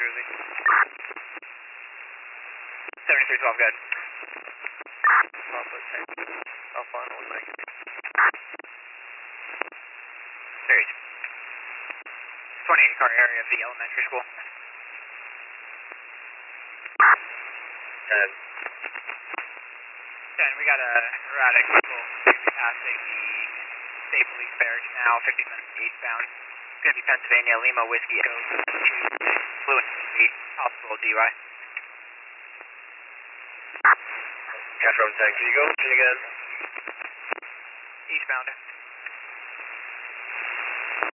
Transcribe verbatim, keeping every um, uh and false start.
Jersey. seventy-three twelve, good. Alpha ten. Alpha on one Mike. Series. twenty-eight car area of the elementary school. ten. ten, we got a erratic vehicle passing the State Police Barracks now, fifty minutes eastbound. It's going to be Pennsylvania, Lima, Whiskey, Echo, two, Blue and Speed, possible D U I. Catch from ten, can you go? Can you again? Eastbound.